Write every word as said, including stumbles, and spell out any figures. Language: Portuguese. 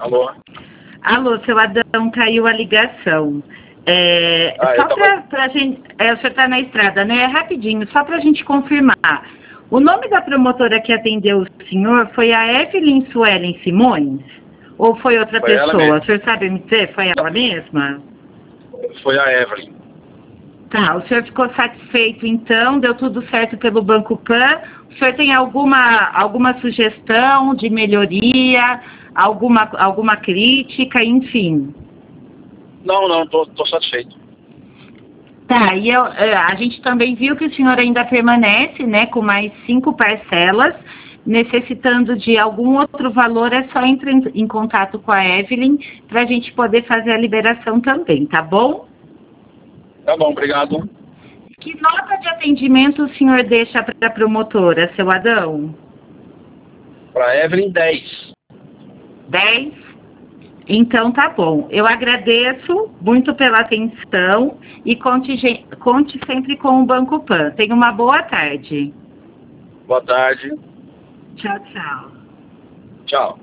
Alô? Alô, seu Adão, caiu a ligação. É, Ah, só tava... pra, pra gente... É, o senhor está na estrada, né? É rapidinho, só para a gente confirmar. O nome da promotora que atendeu o senhor foi a Evelyn Suelen Simões? Ou foi outra Foi ela pessoa? mesma. O senhor sabe me dizer? Foi ela mesma? Foi a Evelyn. Tá, o senhor ficou satisfeito então? Deu tudo certo pelo Banco Pan? O senhor tem alguma, alguma sugestão de melhoria? Alguma, alguma crítica? Enfim. Não, não, tô, tô satisfeito. Tá, e eu, eh, a gente também viu que o senhor ainda permanece, né, com mais cinco parcelas, necessitando de algum outro valor, é só entrar em, em contato com a Evelyn para a gente poder fazer a liberação também, tá bom? Tá bom, obrigado. Que nota de atendimento o senhor deixa para a promotora, seu Adão? Pra Evelyn, dez. dez? Então tá bom. Eu agradeço muito pela atenção e conte, gen- conte sempre com o Banco Pan. Tenha uma boa tarde. Boa tarde. Tchau, tchau. Tchau.